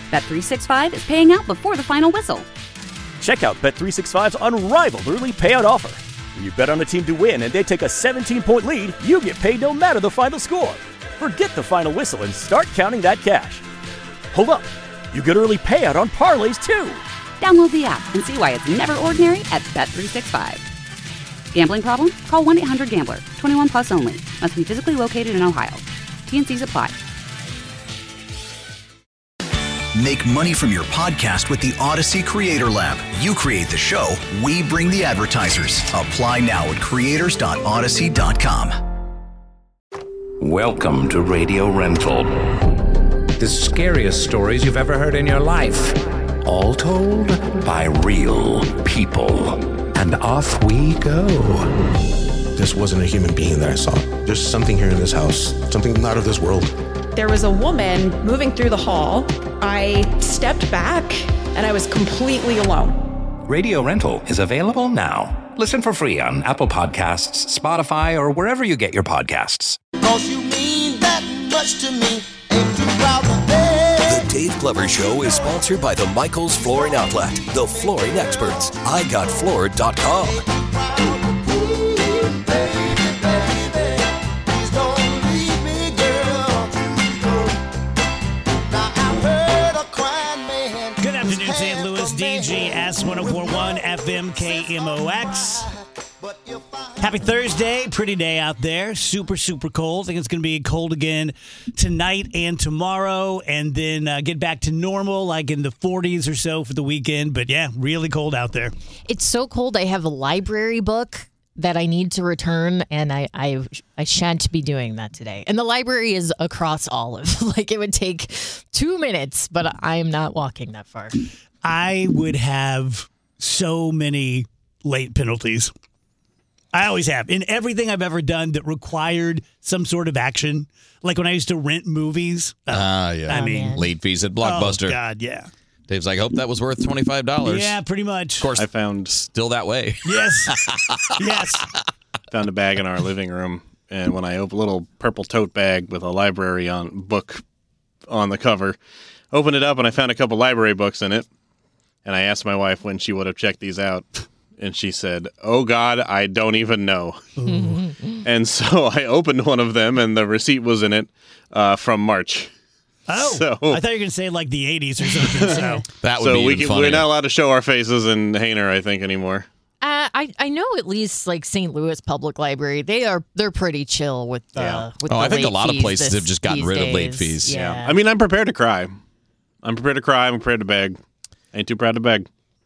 Bet365 is paying out before the final whistle. Check out Bet365's unrivaled early payout offer. When you bet on a team to win and they take a 17-point lead, you get paid no matter the final score. Forget the final whistle and start counting that cash. Hold up. You get early payout on parlays, too. Download the app and see why it's never ordinary at Bet365. Gambling problem? Call 1-800-GAMBLER. 21 plus only. Must be physically located in Ohio. T&Cs apply. Make money from your podcast with the Odyssey Creator Lab. You create the show, we bring the advertisers. Apply now at creators.odyssey.com. Welcome to Radio Rental. The scariest stories you've ever heard in your life. All told by real people. And off we go. This wasn't a human being that I saw. There's something here in this house, something not of this world. There was a woman moving through the hall. I stepped back and I was completely alone. Radio Rental is available now. Listen for free on Apple Podcasts, Spotify, or wherever you get your podcasts. 'Cause you mean that much to me. Ain't too proud to beg. The Dave Glover Show is sponsored by the Michaels Flooring Outlet, the flooring experts. IGotFloored.com. St. Louis, DGS 1041 FM KMOX. Happy Thursday. Pretty day out there. Super, super cold. I think it's going to be cold again tonight and tomorrow, and then get back to normal, like in the 40s or so for the weekend. But yeah, really cold out there. It's so cold. I have a library book that I need to return, and I shan't be doing that today. And the library is across Olive. Like, it would take 2 minutes, but I'm not walking that far. I would have so many late penalties. I always have. In everything I've ever done that required some sort of action, like when I used to rent movies. Yeah. I mean, late fees at Blockbuster. Oh, God, yeah. Dave's like, hope that was worth $25. Yeah, pretty much. Of course, I found still that way. Yes. Yes. Found a bag in our living room, and when I opened a little purple tote bag with a library book on the cover, opened it up, and I found a couple library books in it. And I asked my wife when she would have checked these out, and she said, "Oh God, I don't even know." And so I opened one of them, and the receipt was in it from March. Oh, so, I thought you were going to say like the 80s or something. So that would be funny. We're not allowed to show our faces in Hainer, I think, anymore. I know at least like St. Louis Public Library, they're pretty chill with the with the I think late a lot of fees places have just gotten these rid of late days. fees. Yeah. I mean, I'm prepared to cry. I'm prepared to beg. Ain't too proud to beg.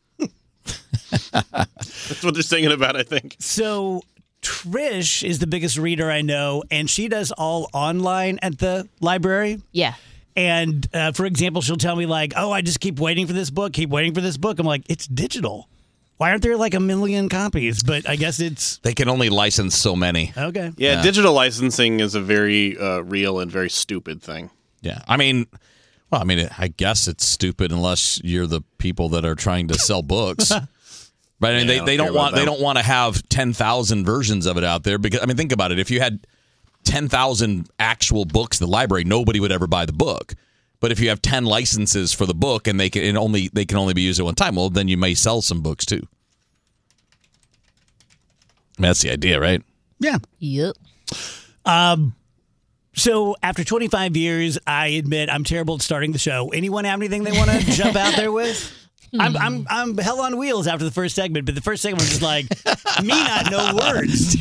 That's what they're singing about, I think. So Trish is the biggest reader I know, and she does all online at the library. Yeah. And, for example, she'll tell me, like, oh, I just keep waiting for this book. I'm like, it's digital. Why aren't there, like, a million copies? But I guess it's... They can only license so many. Okay. Yeah, digital licensing is a very real and very stupid thing. Yeah. I mean, I guess it's stupid unless you're the people that are trying to sell books. But I mean, they don't want to have 10,000 versions of it out there because, I mean, think about it. If you had 10,000 actual books in the library, nobody would ever buy the book. But if you have 10 licenses for the book and they can only be used at one time, well, then you may sell some books too. I mean, that's the idea, right? Yeah. Yep. So after 25 years, I admit I'm terrible at starting the show. Anyone have anything they want to jump out there with? I'm hell on wheels after the first segment, but the first segment was just like me not know words.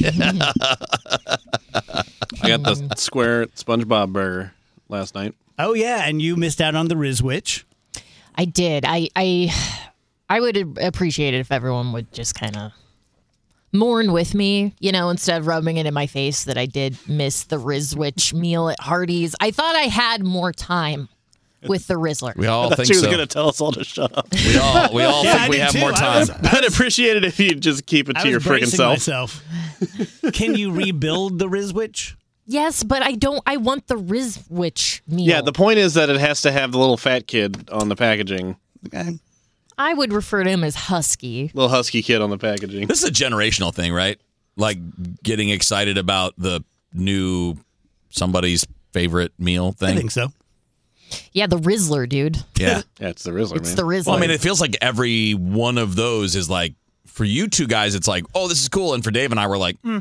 I got the square SpongeBob burger last night. Oh yeah, and you missed out on the Rizwich. I did. I would appreciate it if everyone would just kind of mourn with me, instead of rubbing it in my face that I did miss the Rizwich meal at Hardee's. I thought I had more time with the Rizzler. We all think she was so. going to tell us all to shut up. We all think we have more time. I'd appreciate it if you just keep it to your freaking self. Myself. Can you rebuild the Rizwich? Yes, but I want the Rizwich meal. Yeah, the point is that it has to have the little fat kid on the packaging. Okay. I would refer to him as Husky. Little husky kid on the packaging. This is a generational thing, right? Like getting excited about the new somebody's favorite meal thing. I think so. Yeah, the Rizzler, dude. Yeah. Yeah, it's the Rizzler, It's man. the Rizzler. Well, I mean, it feels like every one of those is like, for you two guys, it's like, oh, this is cool. And for Dave and I, we're like, Yeah,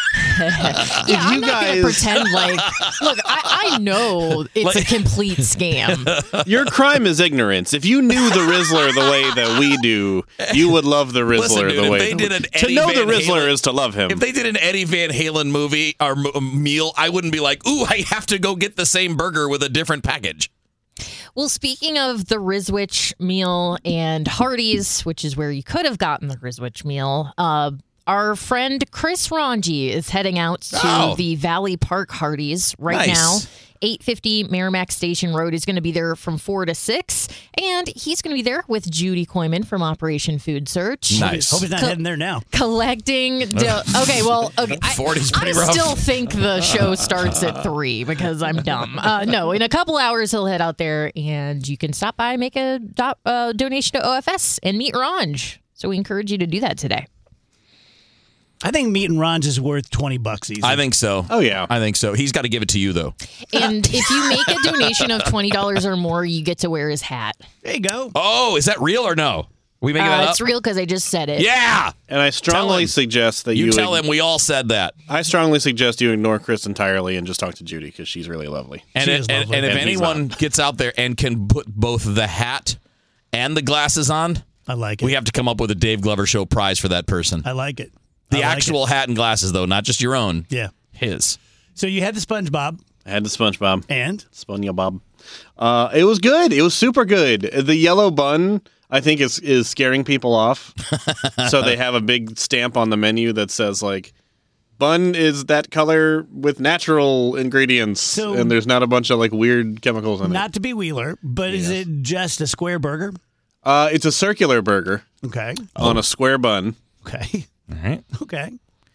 I'm not going to pretend like, look, I know it's a complete scam. Your crime is ignorance. If you knew the Rizzler the way that we do, you would love the Rizzler Listen, dude, the way. if they did an to Eddie know Van the Rizzler Halen- is to love him. If they did an Eddie Van Halen movie or meal, I wouldn't be like, ooh, I have to go get the same burger with a different package. Well, speaking of the Rizwich meal and Hardee's, which is where you could have gotten the Rizwich meal, our friend Chris Ranji is heading out to the Valley Park Hardee's right now. 850 Merrimack Station Road. He's going to be there from 4 to 6. And he's going to be there with Judy Koyman from Operation Food Search. Nice. Hope he's not heading there now. Collecting. Okay, well, okay. 40's pretty I rough. still think the show starts at 3 because I'm dumb. No, in a couple hours, he'll head out there and you can stop by, make a donation to OFS and meet Ranj. So we encourage you to do that today. I think Meat and Ron's is worth $20 easy. I think so. Oh, yeah. I think so. He's got to give it to you, though. And if you make a donation of $20 or more, you get to wear his hat. There you go. Oh, is that real or no? We making that up? It's real because I just said it. Yeah. And I strongly suggest that you tell him we all said that. I strongly suggest you ignore Chris entirely and just talk to Judy because she's really lovely. And if anyone gets out there and can put both the hat and the glasses on, I like it. We have to come up with a Dave Glover Show prize for that person. I like it. The actual hat and glasses, though, not just your own. Yeah. His. So you had the SpongeBob. I had the SpongeBob. And? SpongeBob. It was good. It was super good. The yellow bun, I think, is scaring people off. So they have a big stamp on the menu that says, like, bun is that color with natural ingredients. And there's not a bunch of, like, weird chemicals in it. Not to be Wheeler, but is it just a square burger? It's a circular burger. Okay. On a square bun. Okay. All right. Okay.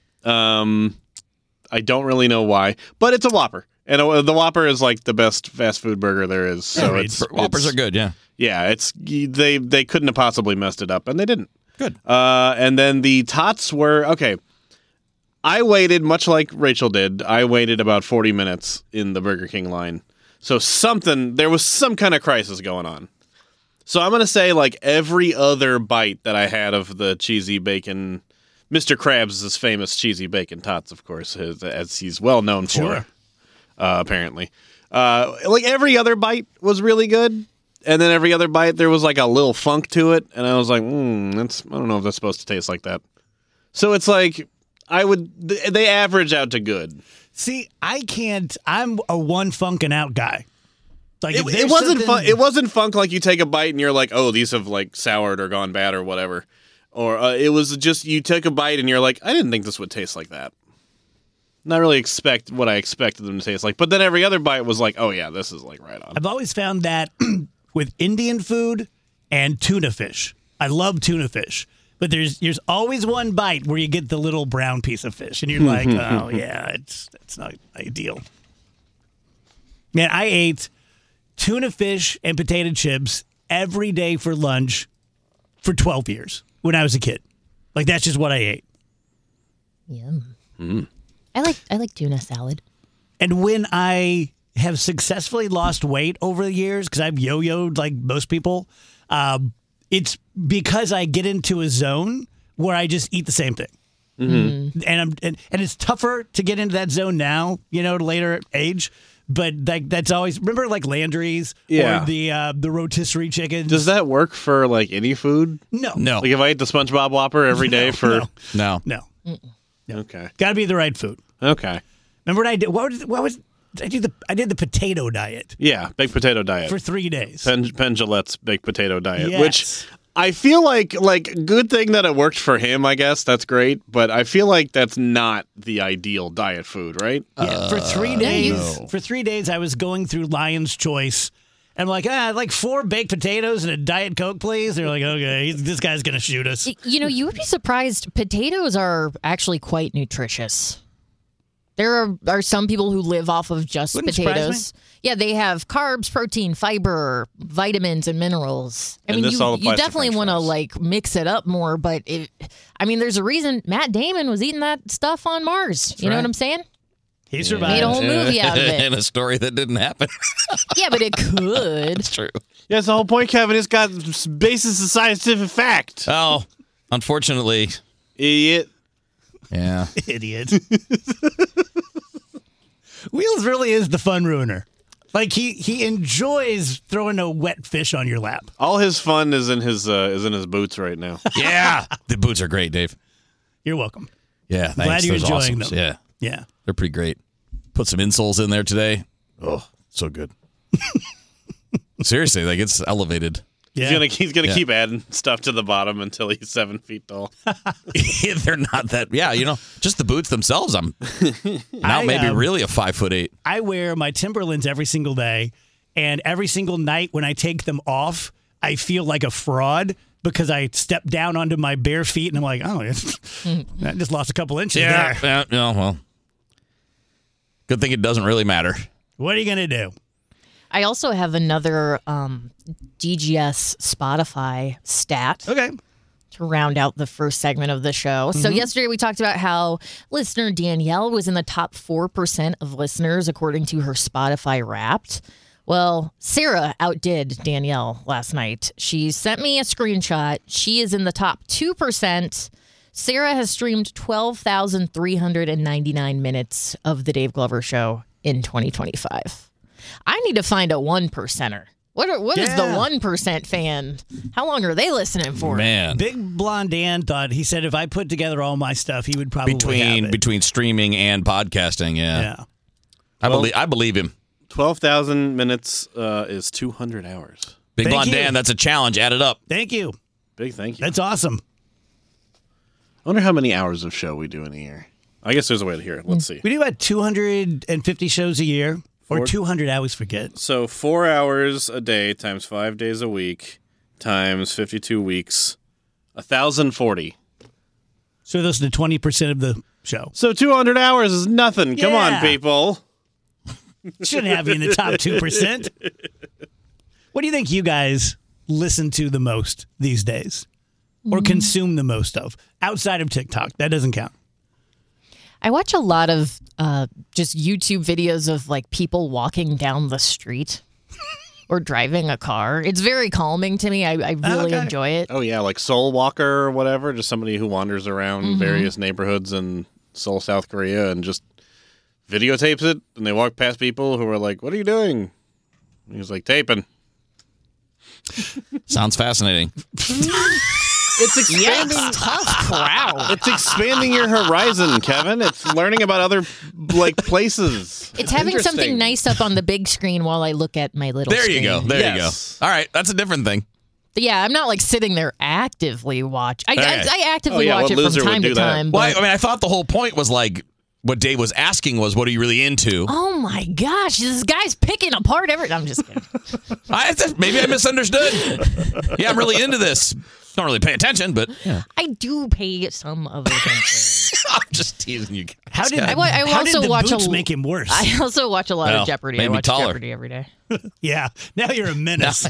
I don't really know why, but it's a Whopper. And the Whopper is like the best fast food burger there is. So Whoppers are good, yeah. Yeah, they couldn't have possibly messed it up, and they didn't. Good. And then the tots were okay. I waited much like Rachel did. I waited about 40 minutes in the Burger King line. So there was some kind of crisis going on. So I'm gonna say like every other bite that I had of the cheesy bacon. Mr. Krabs' famous cheesy bacon tots, of course, as he's well known for, apparently. Like every other bite was really good, and then every other bite there was like a little funk to it, and I was like, I don't know if that's supposed to taste like that. So it's like they average out to good. See, I can't. I'm a one funkin' out guy. Like it wasn't fun. It wasn't funk like you take a bite and you're like, oh, these have like soured or gone bad or whatever. Or it was just you took a bite and you're like, I didn't think this would taste like that. Not really expect what I expected them to taste like. But then every other bite was like, oh, yeah, this is like right on. I've always found that with Indian food and tuna fish. I love tuna fish. But there's always one bite where you get the little brown piece of fish. And you're like, oh, yeah, it's not ideal. Man, I ate tuna fish and potato chips every day for lunch for 12 years. When I was a kid. Like, that's just what I ate. Yum. I like tuna salad. And when I have successfully lost weight over the years, because I've yo-yoed like most people, it's because I get into a zone where I just eat the same thing. Mm-hmm. And it's tougher to get into that zone now, at a later age. But that's always remember like Landry's or the rotisserie chickens. Does that work for like any food? No. Like if I ate the SpongeBob Whopper every day for no. Okay. Got to be the right food. Okay. Remember what I did? What was I did the potato diet. Yeah, baked potato diet for 3 days. Penn Jillette's baked potato diet, yes. Which I feel like good thing that it worked for him. I guess that's great, but I feel like that's not the ideal diet food, right? Yeah, for 3 days. No. For 3 days, I was going through Lion's Choice. I'm like, I'd like 4 baked potatoes and a Diet Coke, please. They're like, okay, this guy's gonna shoot us. You would be surprised. Potatoes are actually quite nutritious. There are some people who live off of just Wouldn't surprise potatoes. Yeah, they have carbs, protein, fiber, vitamins, and minerals. I mean, you definitely want to like mix it up more, but there's a reason Matt Damon was eating that stuff on Mars. You know what I'm saying? He survived. Made a whole movie out of it. In a story that didn't happen. Yeah, but it could. It's true. Yeah, it's the whole point, Kevin. It's got basis of scientific fact. Oh, unfortunately. Idiot. Yeah. Idiot. Wheels really is the fun ruiner. Like he enjoys throwing a wet fish on your lap. All his fun is in his boots right now. Yeah. The boots are great, Dave. You're welcome. Yeah, thanks. Glad you're Those enjoying awesomes. them. Yeah. Yeah. They're pretty great. Put some insoles in there today. Oh, so good. Seriously, like it's elevated. Yeah. He's gonna keep adding stuff to the bottom until he's 7 feet tall. They're not that. Yeah, just the boots themselves. I'm now maybe really a 5'8". I wear my Timberlands every single day, and every single night when I take them off, I feel like a fraud because I step down onto my bare feet and I'm like, oh, I just lost a couple inches there. Yeah. Well, good thing it doesn't really matter. What are you gonna do? I also have another DGS Spotify stat. Okay. To round out the first segment of the show. So yesterday we talked about how listener Danielle was in the top 4% of listeners according to her Spotify Wrapped. Well, Sarah outdid Danielle last night. She sent me a screenshot. She is in the top 2%. Sarah has streamed 12,399 minutes of the Dave Glover Show in 2025. I need to find a 1%er. What is the 1% fan? How long are they listening for? Man. Big Blonde Dan thought, he said if I put together all my stuff, he would probably have it. Between streaming and podcasting, yeah. I believe him. 12,000 minutes is 200 hours. Big Blonde Dan, that's a challenge. Add it up. Thank you. Big thank you. That's awesome. I wonder how many hours of show we do in a year. I guess there's a way to hear it. Let's see. We do about 250 shows a year. Or 200, I always forget. So 4 hours a day times 5 days a week times 52 weeks, 1,040. So those are the 20% of the show. So 200 hours is nothing. Come on, people. Shouldn't have you in the top 2%. What do you think you guys listen to the most these days? Or consume the most of? Outside of TikTok. That doesn't count. I watch a lot of just YouTube videos of like people walking down the street or driving a car. It's very calming to me. I really enjoy it. Oh, yeah, like Seoul Walker or whatever, just somebody who wanders around various neighborhoods in Seoul, South Korea and just videotapes it. And they walk past people who are like, what are you doing? And he's like, taping. Sounds fascinating. It's expanding. Yes, tough crowd. It's expanding your horizon, Kevin. It's learning about other places. It's having something nice up on the big screen while I look at my little There screen. you go. There you go. All right, that's a different thing. But yeah, I'm not like sitting there actively watch. I Okay. actively watch it from time to time. Well, I thought the whole point was like what Dave was asking was, what are you really into? Oh my gosh, this guy's picking apart everything. I'm just kidding. Maybe I misunderstood. Yeah, I'm really into this. Don't really pay attention, but yeah. I do pay some of attention. I'm just teasing you guys. How did also the watch boots make him worse? I also watch a lot of Jeopardy. I watch taller. Jeopardy every day. Yeah, now you're a menace.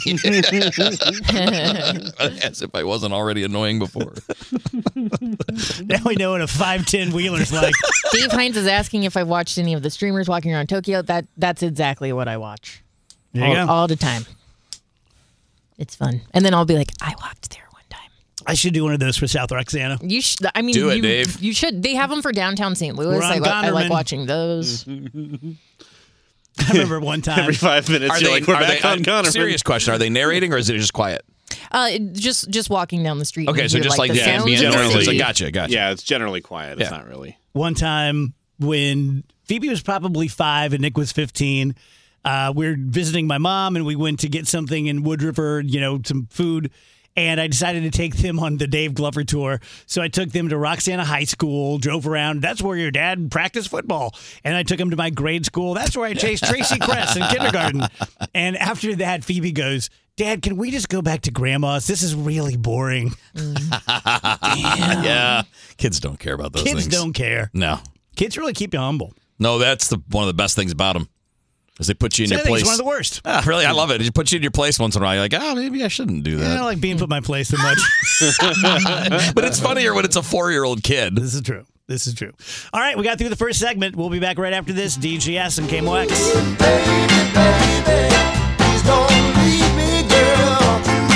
As if I wasn't already annoying before. Now we know what a 5'10" wheeler's like. Dave Hines is asking if I've watched any of the streamers walking around Tokyo. That's exactly what I watch. There you go. All the time. It's fun. And then I'll be like, I walked there. I should do one of those for South Roxana. You should. I mean, do it, Dave. You should. They have them for downtown St. Louis. We're on I like Connerman. watching those. I remember one time. Every 5 minutes, you're like, we're back on Connerman. Serious question. Are they narrating or is it just quiet? Just walking down the street. Okay, and so hear, just like the the sounds ambient of the noise. city. Gotcha. Yeah, it's generally quiet. It's not really. One time when Phoebe was probably 5 and Nick was 15, we were visiting my mom and we went to get something in Wood River, some food. And I decided to take them on the Dave Glover tour. So I took them to Roxana High School, drove around. That's where your dad practiced football. And I took them to my grade school. That's where I chased Tracy Kress in kindergarten. And after that, Phoebe goes, Dad, can we just go back to Grandma's? This is really boring. Yeah. Kids don't care about those things. Kids don't care. No. Kids really keep you humble. No, that's one of the best things about them. Is they put you in your place. It's one of the worst. Really, I love it. It puts you in your place once in a while. You're like, maybe I shouldn't do that. I don't like being put in my place so much. But it's funnier when it's a 4-year-old kid. This is true. This is true. All right, we got through the first segment. We'll be back right after this. DGS and KMOX. Please don't leave me, girl.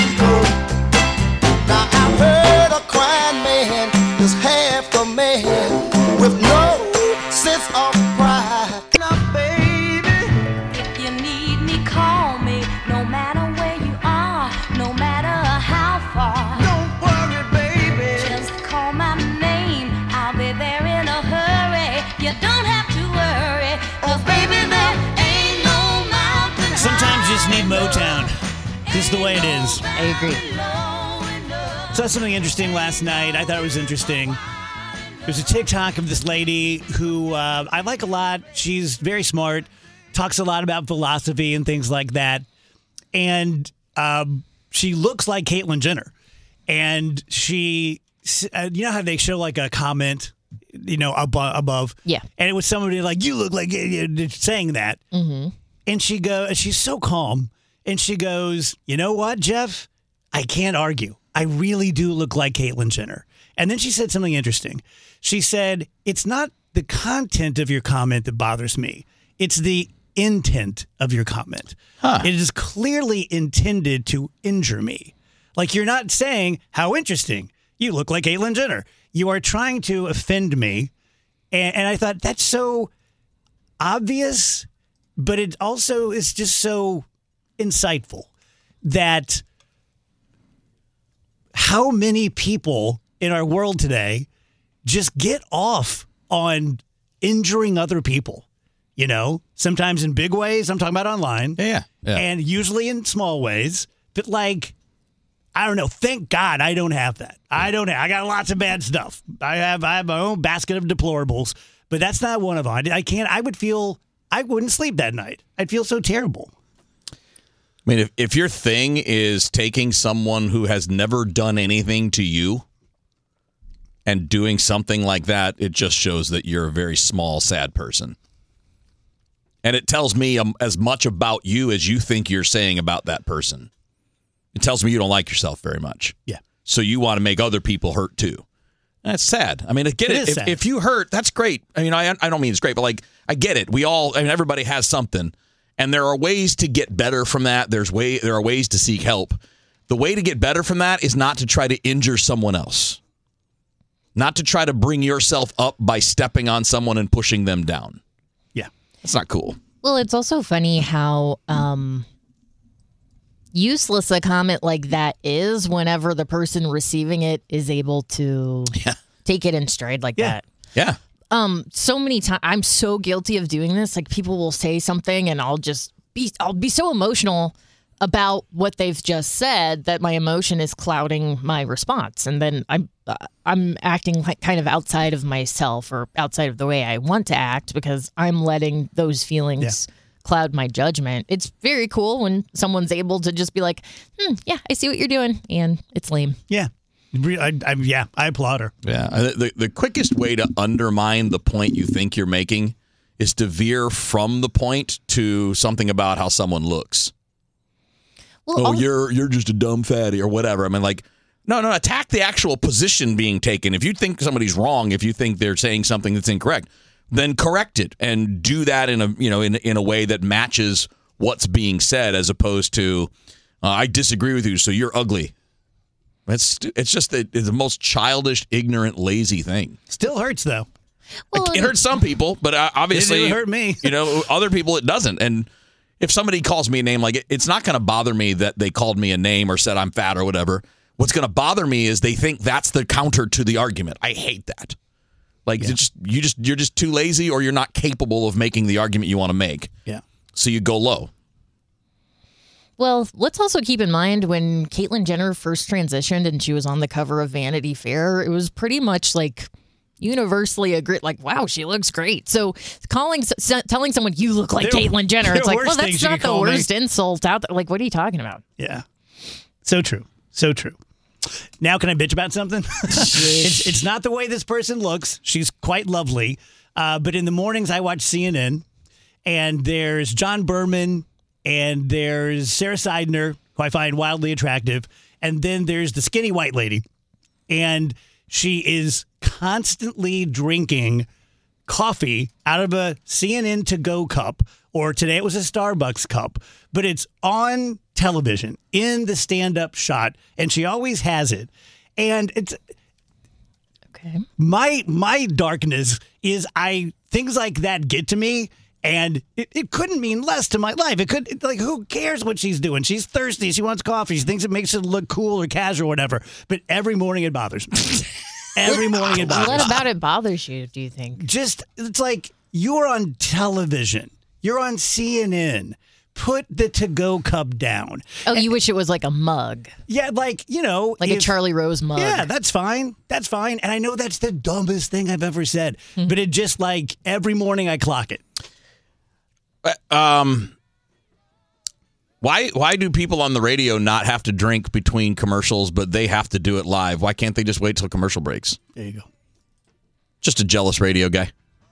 Now I've heard a crying man is half a man with no sense of pride. Now, baby, if you need me, call me. No matter where you are, no matter how far. Don't worry, baby. Just call my name. I'll be there in a hurry. You don't have to worry, 'cause baby, there ain't no mountain. Sometimes you just need Motown. Just the way it is. I agree. Saw something interesting last night. I thought it was interesting. There's a TikTok of this lady who I like a lot. She's very smart, talks a lot about philosophy and things like that. And she looks like Caitlyn Jenner. And she, you know how they show like a comment, above? Yeah. And it was somebody like, you look like, saying that. Mm-hmm. And she's so calm. And she goes, you know what, Jeff? I can't argue. I really do look like Caitlyn Jenner. And then she said something interesting. She said, it's not the content of your comment that bothers me. It's the intent of your comment. It is clearly intended to injure me. Like, you're not saying, how interesting. You look like Caitlyn Jenner. You are trying to offend me. And I thought, that's so obvious, but it also is just so insightful that how many people in our world today just get off on injuring other people, sometimes in big ways. I'm talking about online. Yeah. And usually in small ways. But I don't know. Thank God I don't have that. I got lots of bad stuff. I have my own basket of deplorables, but that's not one of them. I wouldn't sleep that night. I'd feel so terrible. I mean, if your thing is taking someone who has never done anything to you and doing something like that, it just shows that you're a very small, sad person. And it tells me as much about you as you think you're saying about that person. It tells me you don't like yourself very much. Yeah. So you want to make other people hurt too. That's sad. I mean, I get it. If you hurt, that's great. I mean, I don't mean it's great, but I get it. Everybody has something. And there are ways to get better from that. There are ways to seek help. The way to get better from that is not to try to injure someone else. Not to try to bring yourself up by stepping on someone and pushing them down. Yeah. That's not cool. Well, it's also funny how useless a comment like that is whenever the person receiving it is able to take it in stride like that. Yeah. So many times I'm so guilty of doing this. Like, people will say something and I'll be so emotional about what they've just said that my emotion is clouding my response, and then I'm acting like kind of outside of myself or outside of the way I want to act because I'm letting those feelings cloud my judgment. It's very cool when someone's able to just be like, yeah, I see what you're doing, and it's lame. Yeah. I applaud her. Yeah. The quickest way to undermine the point you think you're making is to veer from the point to something about how someone looks. Well, you're just a dumb fatty or whatever. I mean, no, attack the actual position being taken. If you think somebody's wrong, if you think they're saying something that's incorrect, then correct it and do that in a way that matches what's being said, as opposed to I disagree with you, so you're ugly. It's just the most childish, ignorant, lazy thing. Still hurts, though. Well, it hurts some people, but obviously it hurt me. Other people it doesn't. And if somebody calls me a name, it's not going to bother me that they called me a name or said I'm fat or whatever. What's going to bother me is they think that's the counter to the argument. I hate that. You're just too lazy, or you're not capable of making the argument you want to make. Yeah. So you go low. Well, let's also keep in mind when Caitlyn Jenner first transitioned and she was on the cover of Vanity Fair, it was pretty much universally agreed, wow, she looks great. So telling someone you look like Caitlyn Jenner, it's like, well, that's not the worst insult out there. What are you talking about? Yeah. So true. So true. Now can I bitch about something? It's not the way this person looks. She's quite lovely. But in the mornings I watch CNN, and there's John Berman, and there's Sarah Seidner, who I find wildly attractive, and then there's the skinny white lady. And she is constantly drinking coffee out of a CNN to-go cup, or today it was a Starbucks cup, but it's on television in the stand-up shot, and she always has it. And it's okay. My darkness is things like that get to me, and it couldn't mean less to my life. Who cares what she's doing? She's thirsty. She wants coffee. She thinks it makes it look cool or casual or whatever. But every morning it bothers me. Every morning it bothers me. What about it bothers you, do you think? It's like you're on television. You're on CNN. Put the to-go cup down. Oh, you wish it was like a mug. Yeah, like a Charlie Rose mug. Yeah, that's fine. That's fine. And I know that's the dumbest thing I've ever said. Mm-hmm. But it just like every morning I clock it. Why do people on the radio not have to drink between commercials, but they have to do it live? Why can't they just wait till commercial breaks? There you go. Just a jealous radio guy.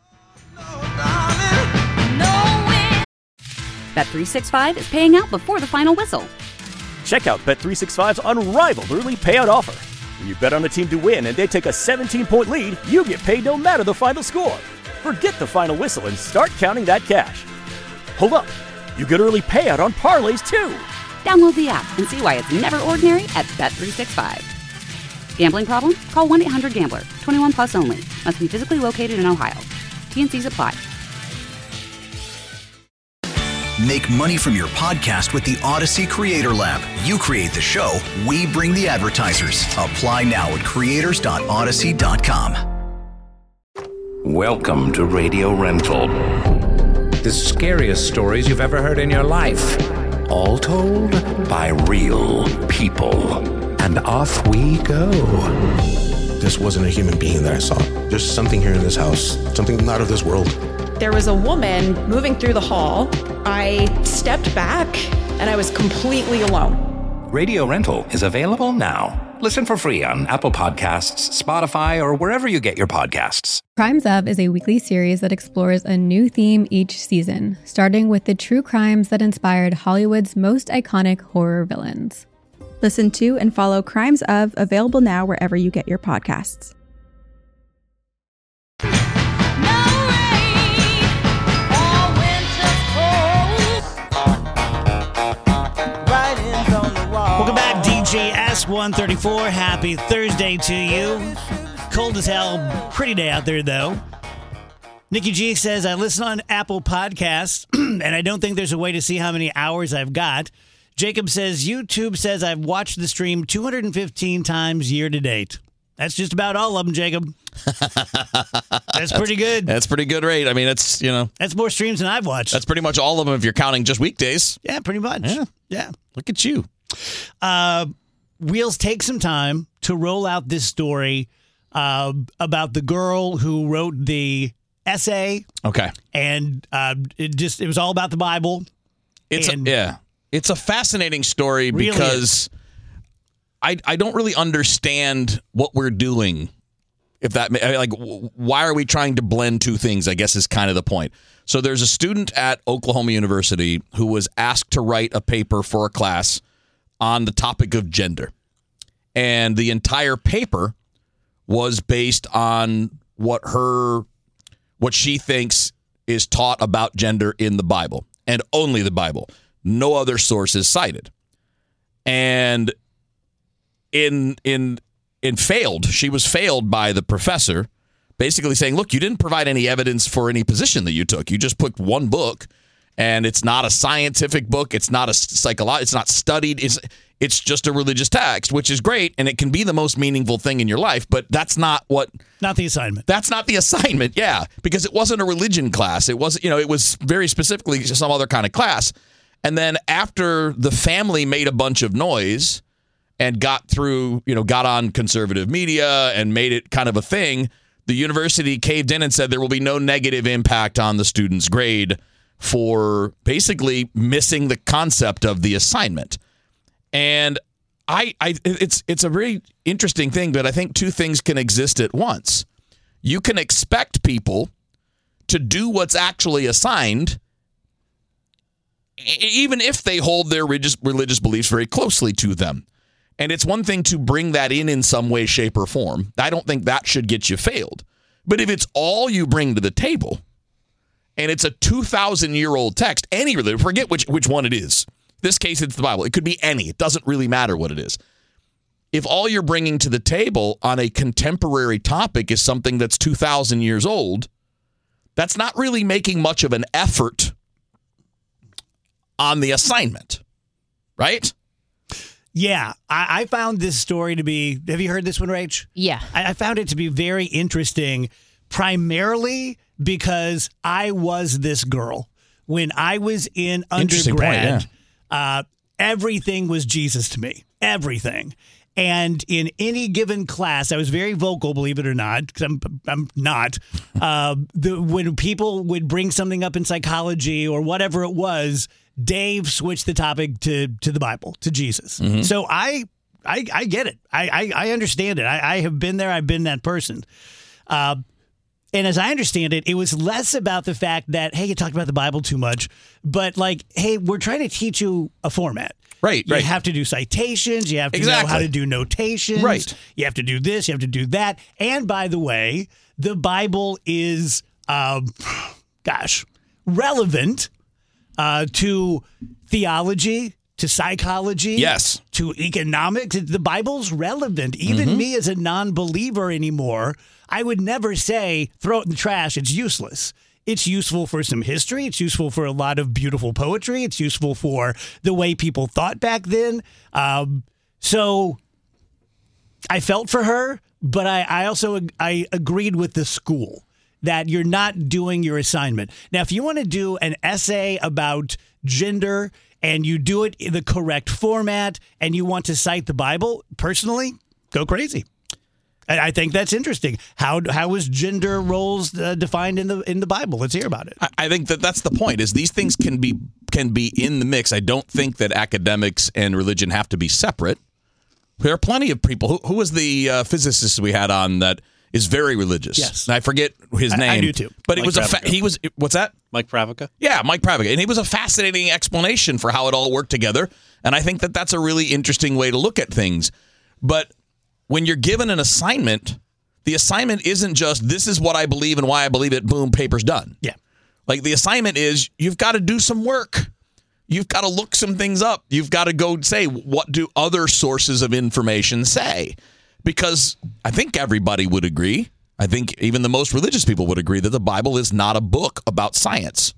Bet365 is paying out before the final whistle. Check out Bet365's unrivaled early payout offer. When you bet on a team to win and they take a 17-point lead, you get paid no matter the final score. Forget the final whistle and start counting that cash. Hold up. You get early payout on parlays, too. Download the app and see why it's never ordinary at Bet365. Gambling problem? Call 1-800-GAMBLER. 21 plus only. Must be physically located in Ohio. T&Cs apply. Make money from your podcast with the Odyssey Creator Lab. You create the show, we bring the advertisers. Apply now at creators.odyssey.com. Welcome to Radio Rental. The scariest stories you've ever heard in your life. All told by real people. And off we go. This wasn't a human being that I saw. There's something here in this house, something not of this world. There was a woman moving through the hall. I stepped back and I was completely alone. Radio Rental is available now. Listen for free on Apple Podcasts, Spotify, or wherever you get your podcasts. Crimes Of is a weekly series that explores a new theme each season, starting with the true crimes that inspired Hollywood's most iconic horror villains. Listen to and follow Crimes Of, available now wherever you get your podcasts. Welcome back, DJ S134. Happy Thursday to you. Cold as hell. Pretty day out there, though. Nikki G says, I listen on Apple Podcasts, and I don't think there's a way to see how many hours I've got. Jacob says, YouTube says I've watched the stream 215 times year to date. That's just about all of them, Jacob. That's pretty good. That's pretty good rate. I mean, it's, That's more streams than I've watched. That's pretty much all of them if you're counting just weekdays. Yeah, pretty much. Yeah. Look at you. Wheels, take some time to roll out this story about the girl who wrote the essay. Okay. And it was all about the Bible. It's a fascinating story because I don't really understand what we're doing. Why are we trying to blend two things, I guess is kind of the point. So there's a student at Oklahoma University who was asked to write a paper for a class on the topic of gender. And the entire paper was based on what she thinks is taught about gender in the Bible, and only the Bible. No other sources cited. And she was failed by the professor, basically saying, look, you didn't provide any evidence for any position that you took. You just picked one book, and it's not a scientific book. It's not a it's not studied. It's just a religious text, which is great, and it can be the most meaningful thing in your life, but that's not the assignment. That's not the assignment, yeah, because it wasn't a religion class. It was, it was very specifically some other kind of class. And then after the family made a bunch of noise and got on conservative media and made it kind of a thing, the university caved in and said there will be no negative impact on the student's grade for basically missing the concept of the assignment. And it's a very interesting thing, but I think two things can exist at once. You can expect people to do what's actually assigned, even if they hold their religious beliefs very closely to them. And it's one thing to bring that in some way, shape, or form. I don't think that should get you failed. But if it's all you bring to the table, and it's a 2,000-year-old text, any religion, forget which one it is. This case, it's the Bible. It could be any. It doesn't really matter what it is. If all you're bringing to the table on a contemporary topic is something that's 2,000 years old, that's not really making much of an effort on the assignment, right? Yeah, I found this story to be, have you heard this one, Rach? Yeah. I found it to be very interesting, primarily because I was this girl. When I was in undergrad, everything was Jesus to me, everything. And in any given class, I was very vocal, believe it or not, because I'm not. When people would bring something up in psychology or whatever it was, Dave switched the topic to the Bible, to Jesus. Mm-hmm. So I get it. I understand it. I have been there. I've been that person. And as I understand it, it was less about the fact that, hey, you talked about the Bible too much, but like, hey, we're trying to teach you a format. Right. You have to do citations. You have to know how to do notations. Right. You have to do this. You have to do that. And by the way, the Bible is, relevant to theology, to psychology, yes, to economics. The Bible's relevant. Even me as a non-believer anymore, I would never say throw it in the trash. It's useless. It's useful for some history. It's useful for a lot of beautiful poetry. It's useful for the way people thought back then. So I felt for her, but I also agreed with the school that you're not doing your assignment. Now, if you want to do an essay about gender and you do it in the correct format and you want to cite the Bible, personally, go crazy. I think that's interesting. How is gender roles defined in the Bible? Let's hear about it. I think that's the point. Is these things can be in the mix. I don't think that academics and religion have to be separate. There are plenty of people. Who was the physicist we had on that is very religious? Yes, and I forget his name. I do too. But Mike it was he was what's that? Mike Pravica. Yeah, Mike Pravica, and it was a fascinating explanation for how it all worked together. And I think that that's a really interesting way to look at things. But when you're given an assignment, the assignment isn't just this is what I believe and why I believe it, boom, paper's done. Yeah. Like the assignment is you've got to do some work. You've got to look some things up. You've got to go say, what do other sources of information say? Because I think everybody would agree. I think even the most religious people would agree that the Bible is not a book about science.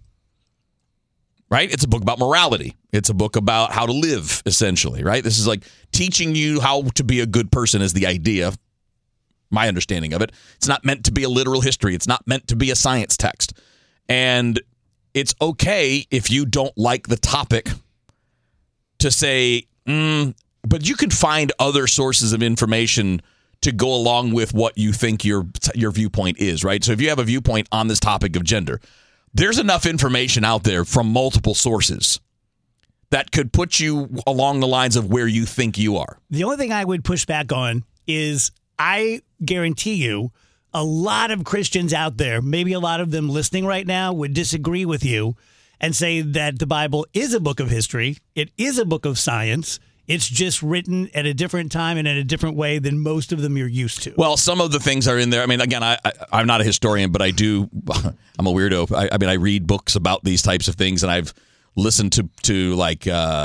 Right? It's a book about morality. It's a book about how to live, essentially, right? This is like teaching you how to be a good person is the idea, my understanding of it. It's not meant to be a literal history. It's not meant to be a science text. And it's okay if you don't like the topic to say, but you can find other sources of information to go along with what you think your viewpoint is, right? So if you have a viewpoint on this topic of gender, there's enough information out there from multiple sources that could put you along the lines of where you think you are. The only thing I would push back on is I guarantee you a lot of Christians out there, maybe a lot of them listening right now, would disagree with you and say that the Bible is a book of history. It is a book of science. It's just written at a different time and in a different way than most of them you're used to. Well, some of the things are in there. I mean, again, I'm not a historian, but I'm a weirdo. I read books about these types of things, and I've listened to like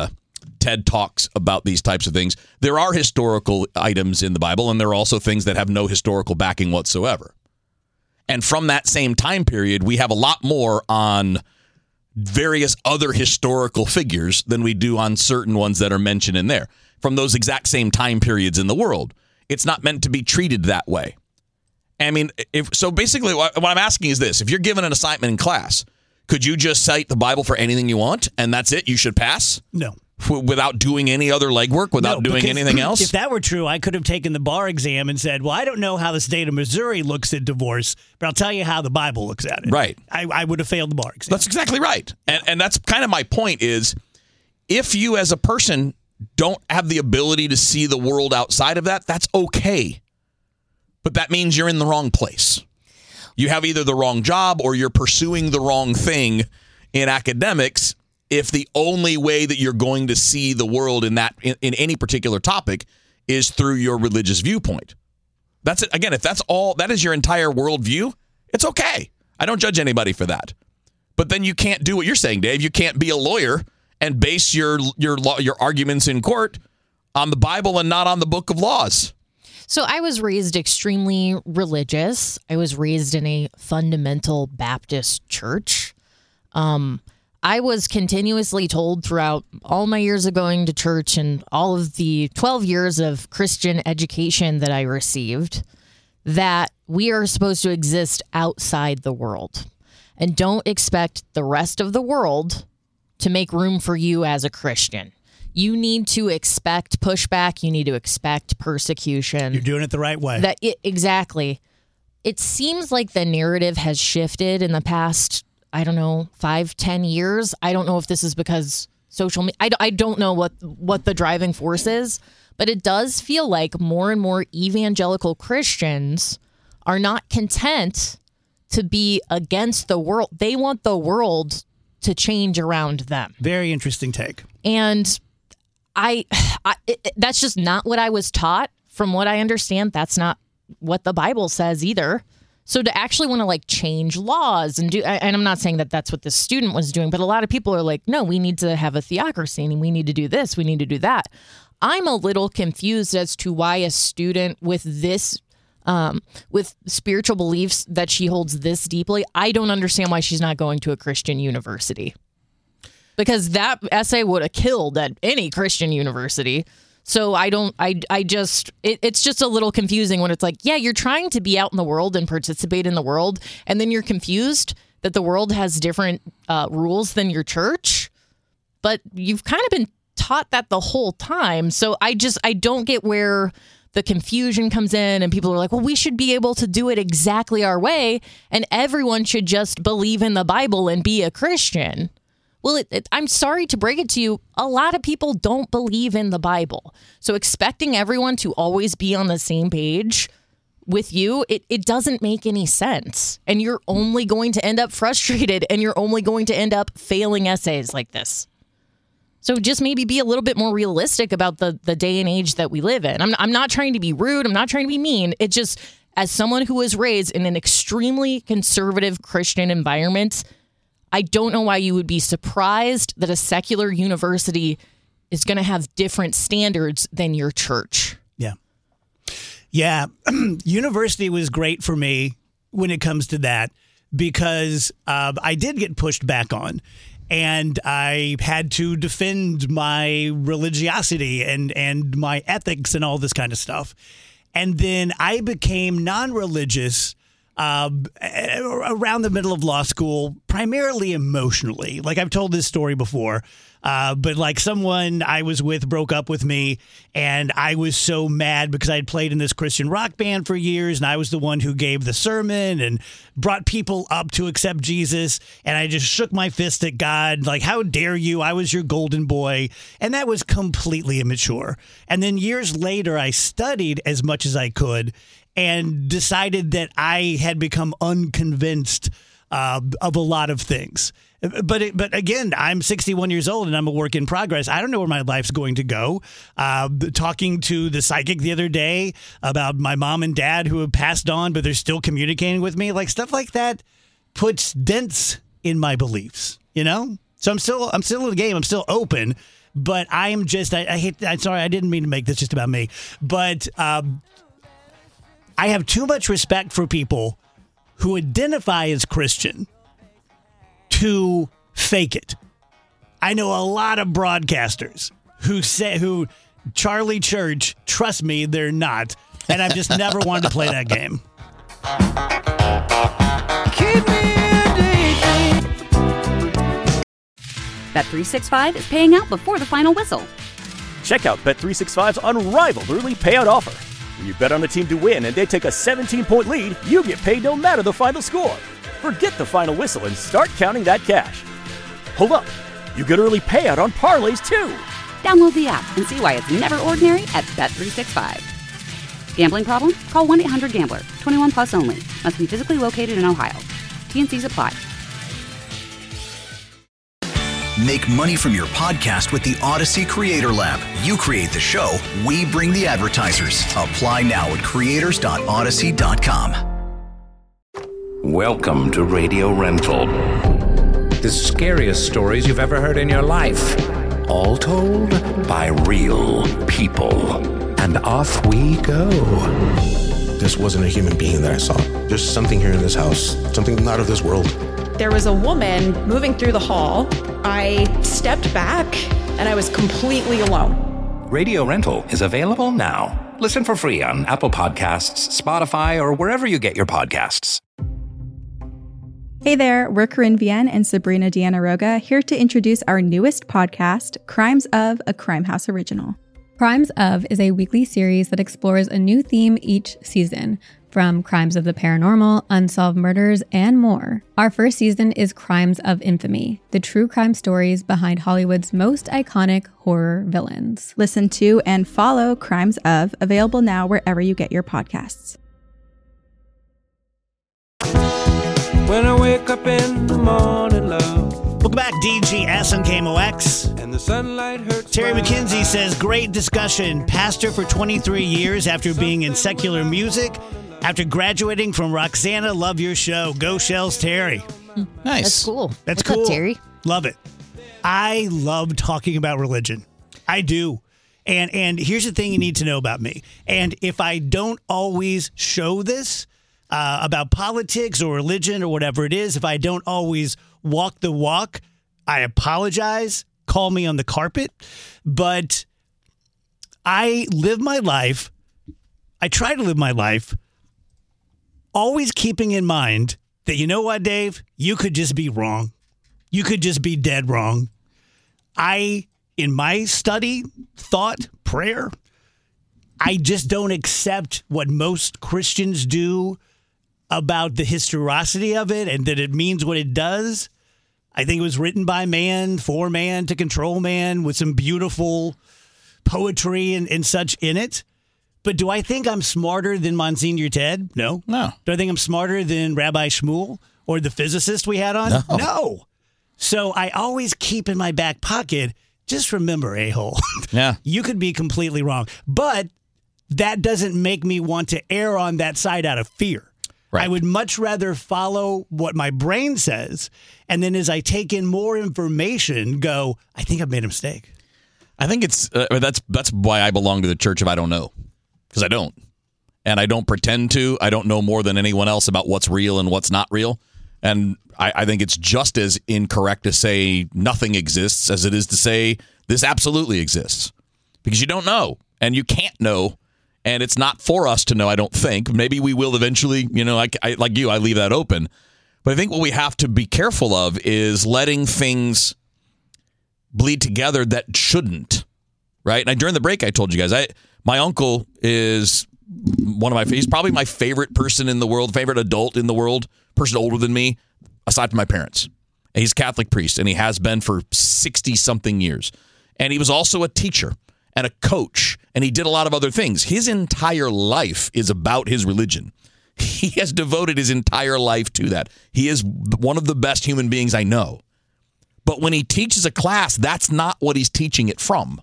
TED Talks about these types of things. There are historical items in the Bible, and there are also things that have no historical backing whatsoever. And from that same time period, we have a lot more on various other historical figures than we do on certain ones that are mentioned in there from those exact same time periods in the world. It's not meant to be treated that way. I mean, so basically what I'm asking is this. If you're given an assignment in class, could you just cite the Bible for anything you want and that's it? You should pass? No. Without doing any other legwork, without doing anything else? If that were true, I could have taken the bar exam and said, well, I don't know how the state of Missouri looks at divorce, but I'll tell you how the Bible looks at it. Right. I would have failed the bar exam. That's exactly right. And that's kind of my point is, if you as a person don't have the ability to see the world outside of that, that's okay. But that means you're in the wrong place. You have either the wrong job or you're pursuing the wrong thing in academics. if the only way that you're going to see the world in any particular topic is through your religious viewpoint. That's it. Again, if that's all, that is your entire worldview, it's okay. I don't judge anybody for that. But then you can't do what you're saying, Dave. You can't be a lawyer and base your arguments in court on the Bible and not on the book of laws. So I was raised extremely religious. I was raised in a fundamental Baptist church. I was continuously told throughout all my years of going to church and all of the 12 years of Christian education that I received that we are supposed to exist outside the world and don't expect the rest of the world to make room for you as a Christian. You need to expect pushback. You need to expect persecution. You're doing it the right way. Exactly. It seems like the narrative has shifted in the past, 5-10 years. I don't know if this is because social media, I don't know what the driving force is, but it does feel like more and more evangelical Christians are not content to be against the world. They want the world to change around them. Very interesting take. And that's just not what I was taught. From what I understand, that's not what the Bible says either. So to actually want to change laws and I'm not saying that that's what this student was doing, but a lot of people are like, no, we need to have a theocracy and we need to do this, we need to do that. I'm a little confused as to why a student with this, with spiritual beliefs that she holds this deeply, I don't understand why she's not going to a Christian university. Because that essay would have killed at any Christian university. So it's just a little confusing when it's like, yeah, you're trying to be out in the world and participate in the world. And then you're confused that the world has different rules than your church. But you've kind of been taught that the whole time. So I don't get where the confusion comes in and people are like, well, we should be able to do it exactly our way. And everyone should just believe in the Bible and be a Christian. Well, I'm sorry to break it to you. A lot of people don't believe in the Bible. So expecting everyone to always be on the same page with you, it doesn't make any sense. And you're only going to end up frustrated and you're only going to end up failing essays like this. So just maybe be a little bit more realistic about the day and age that we live in. I'm not trying to be rude. I'm not trying to be mean. It just, as someone who was raised in an extremely conservative Christian environment, I don't know why you would be surprised that a secular university is going to have different standards than your church. Yeah. Yeah. University was great for me when it comes to that because I did get pushed back on and I had to defend my religiosity and my ethics and all this kind of stuff. And then I became non-religious around the middle of law school, primarily emotionally. Like I've told this story before, but someone I was with broke up with me and I was so mad because I had played in this Christian rock band for years and I was the one who gave the sermon and brought people up to accept Jesus. And I just shook my fist at God, like, how dare you? I was your golden boy. And that was completely immature. And then years later, I studied as much as I could and decided that I had become unconvinced of a lot of things. But again, I'm 61 years old and I'm a work in progress. I don't know where my life's going to go. Talking to the psychic the other day about my mom and dad who have passed on, but they're still communicating with me. Stuff like that puts dents in my beliefs, So I'm still in the game. I'm still open, but I'm sorry, I didn't mean to make this just about me, but I have too much respect for people who identify as Christian to fake it. I know a lot of broadcasters who Charlie Church, trust me, they're not. And I've just never wanted to play that game. Bet365 is paying out before the final whistle. Check out Bet365's unrivaled early payout offer. When you bet on a team to win and they take a 17-point lead, you get paid no matter the final score. Forget the final whistle and start counting that cash. Hold up. You get early payout on parlays, too. Download the app and see why it's never ordinary at Bet365. Gambling problem? Call 1-800-GAMBLER. 21 plus only. Must be physically located in Ohio. T&Cs apply. Make money from your podcast with the Odyssey Creator Lab. You create the show, we bring the advertisers. Apply now at creators.odyssey.com. Welcome to Radio Rental. The scariest stories you've ever heard in your life. All told by real people. And off we go. This wasn't a human being that I saw. There's something here in this house, something not of this world. There was a woman moving through the hall. I stepped back and I was completely alone. Radio Rental is available now. Listen for free on Apple Podcasts, Spotify, or wherever you get your podcasts. Hey there, we're Corinne Vienne and Sabrina Deanna Roga here to introduce our newest podcast, Crimes of, a Crime House original. Crimes of is a weekly series that explores a new theme each season, from crimes of the paranormal, unsolved murders, and more. Our first season is Crimes of Infamy, the true crime stories behind Hollywood's most iconic horror villains. Listen to and follow Crimes of, available now wherever you get your podcasts. When I wake up in the morning, love. Welcome back, DGS on KMOX. And the sunlight hurts. Terry McKenzie says, great discussion. Pastor for 23 years after being in secular music. After graduating from Roxana, love your show. Go Shells, Terry. Nice. That's cool. That's What's cool. up, Terry? Love it. I love talking about religion. I do. And here's the thing you need to know about me. And if I don't always show this about politics or religion or whatever it is, if I don't always walk the walk, I apologize. Call me on the carpet. But I live my life. I try to live my life always keeping in mind that, you know what, Dave? You could just be wrong. You could just be dead wrong. In my study, thought, prayer, I just don't accept what most Christians do about the historicity of it and that it means what it does. I think it was written by man, for man, to control man, with some beautiful poetry and such in it. But do I think I'm smarter than Monsignor Ted? No. No. Do I think I'm smarter than Rabbi Shmuel or the physicist we had on? No. So I always keep in my back pocket, just remember, a-hole. Yeah. You could be completely wrong. But that doesn't make me want to err on that side out of fear. Right. I would much rather follow what my brain says, and then as I take in more information, go, I think I've made a mistake. I think it's that's why I belong to the church of I don't know, because I don't, and I don't pretend to. I don't know more than anyone else about what's real and what's not real, and I think it's just as incorrect to say nothing exists as it is to say this absolutely exists, because you don't know and you can't know. And it's not for us to know, I don't think. Maybe we will eventually, I like you, I leave that open. But I think what we have to be careful of is letting things bleed together that shouldn't, right? And during the break, I told you guys, my uncle is he's probably my favorite person in the world, favorite adult in the world, person older than me, aside from my parents. And he's a Catholic priest, and he has been for 60-something years. And he was also a teacher and a coach, and he did a lot of other things. His entire life is about his religion. He has devoted his entire life to that. He is one of the best human beings I know. But when he teaches a class, that's not what he's teaching it from.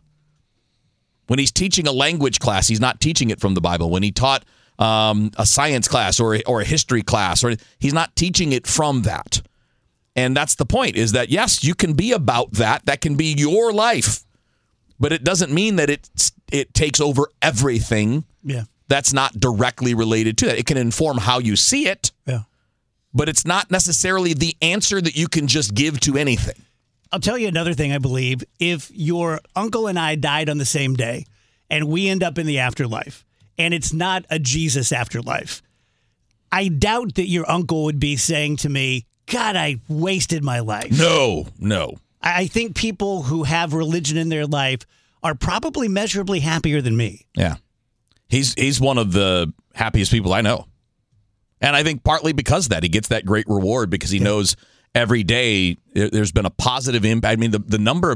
When he's teaching a language class, he's not teaching it from the Bible. When he taught a science class or a history class, he's not teaching it from that. And that's the point, is that, yes, you can be about that. That can be your life. But it doesn't mean that it takes over everything. Yeah. That's not directly related to that. It can inform how you see it. Yeah. But it's not necessarily the answer that you can just give to anything. I'll tell you another thing I believe. If your uncle and I died on the same day and we end up in the afterlife and it's not a Jesus afterlife, I doubt that your uncle would be saying to me, God, I wasted my life. No. I think people who have religion in their life are probably measurably happier than me. Yeah. He's one of the happiest people I know. And I think partly because of that, he gets that great reward because he knows every day there's been a positive impact. I mean, the number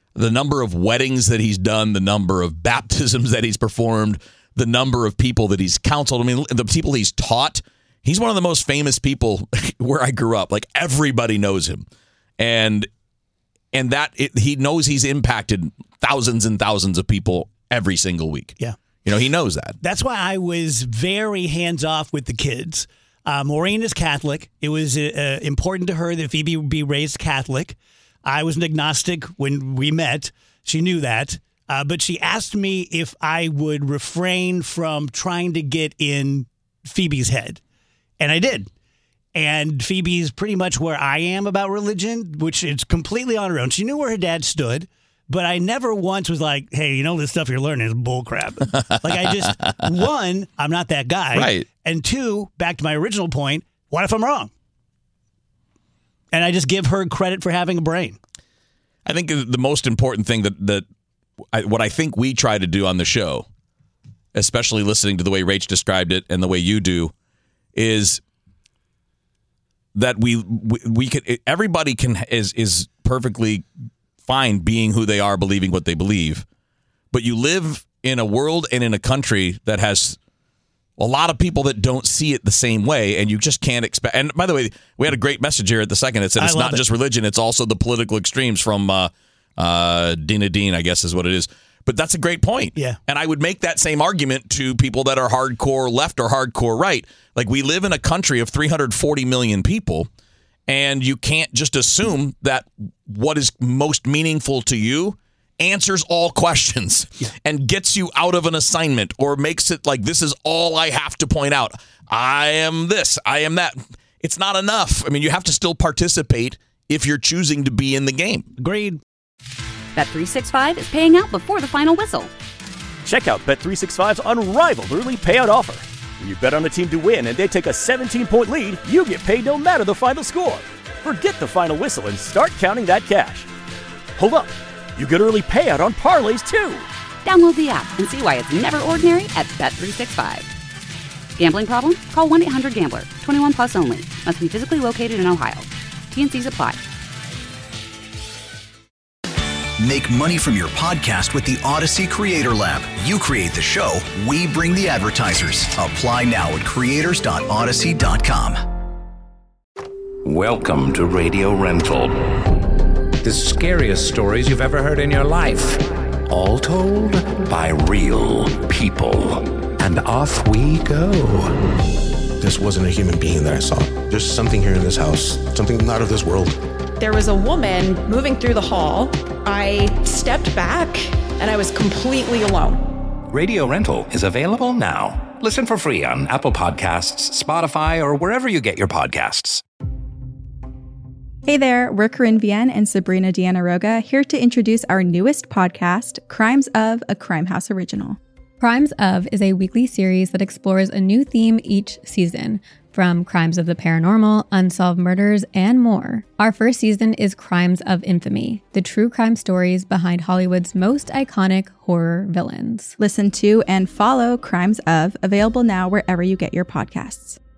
of weddings that he's done, the number of baptisms that he's performed, the number of people that he's counseled. I mean, the people he's taught. He's one of the most famous people where I grew up. Like, everybody knows him. And And he knows he's impacted thousands and thousands of people every single week. Yeah. He knows that. That's why I was very hands-off with the kids. Maureen is Catholic. It was important to her that Phoebe be raised Catholic. I was an agnostic when we met. She knew that. But she asked me if I would refrain from trying to get in Phoebe's head. And I did. And Phoebe's pretty much where I am about religion, which is completely on her own. She knew where her dad stood, but I never once was like, hey, this stuff you're learning is bullcrap. One, I'm not that guy. Right. And two, back to my original point, what if I'm wrong? And I just give her credit for having a brain. I think the most important thing what I think we try to do on the show, especially listening to the way Rach described it and the way you do, is that we could, everybody is perfectly fine being who they are, believing what they believe, but you live in a world and in a country that has a lot of people that don't see it the same way, and you just can't expect. And by the way, we had a great message here at the second. It said it's not just religion; it's also the political extremes from Dina Dean, I guess is what it is. But that's a great point. Yeah. And I would make that same argument to people that are hardcore left or hardcore right. Like, we live in a country of 340 million people, and you can't just assume that what is most meaningful to you answers all questions and gets you out of an assignment or makes it like, this is all I have to point out. I am this, I am that. It's not enough. I mean, you have to still participate if you're choosing to be in the game. Agreed. Bet365 is paying out before the final whistle. Check out Bet365's unrivaled early payout offer. When you bet on a team to win and they take a 17-point lead, you get paid no matter the final score. Forget the final whistle and start counting that cash. Hold up. You get early payout on parlays, too. Download the app and see why it's never ordinary at Bet365. Gambling problem? Call 1-800-GAMBLER. 21 plus only. Must be physically located in Ohio. T&Cs apply. Make money from your podcast with the Odyssey Creator Lab. You create the show, we bring the advertisers. Apply now at creators.odyssey.com. Welcome to Radio Rental. The scariest stories you've ever heard in your life. All told by real people. And off we go. This wasn't a human being that I saw. There's something here in this house, something not of this world. There was a woman moving through the hall. I stepped back and I was completely alone. Radio Rental is available now. Listen for free on Apple Podcasts, Spotify, or wherever you get your podcasts. Hey there, we're Corinne Vienne and Sabrina Deanna Roga, here to introduce our newest podcast, Crimes of, a Crime House original. Crimes of is a weekly series that explores a new theme each season, from crimes of the paranormal, unsolved murders, and more. Our first season is Crimes of Infamy, the true crime stories behind Hollywood's most iconic horror villains. Listen to and follow Crimes of, available now wherever you get your podcasts.